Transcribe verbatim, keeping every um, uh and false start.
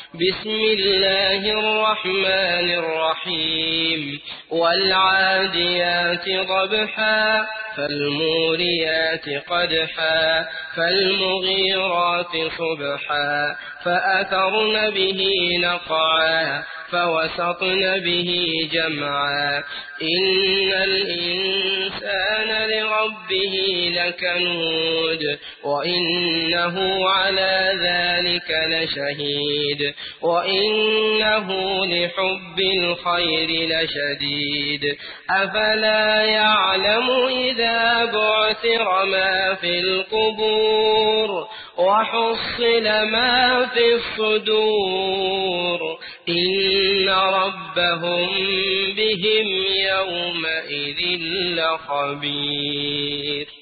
بسم الله الرحمن الرحيم والعاديات ضبحا فالموريات قدحا فالمغيرات صبحا فأثرن به نقعا فوسطن به جمعا إن الإنسان لربه لكنود وإنه على ذلك لشهيد وإنه لحب الخير لشديد أفلا يعلم إذا بعثر ما في القبور وحصل ما في الصدور إن ربهم بهم يومئذ لخبير.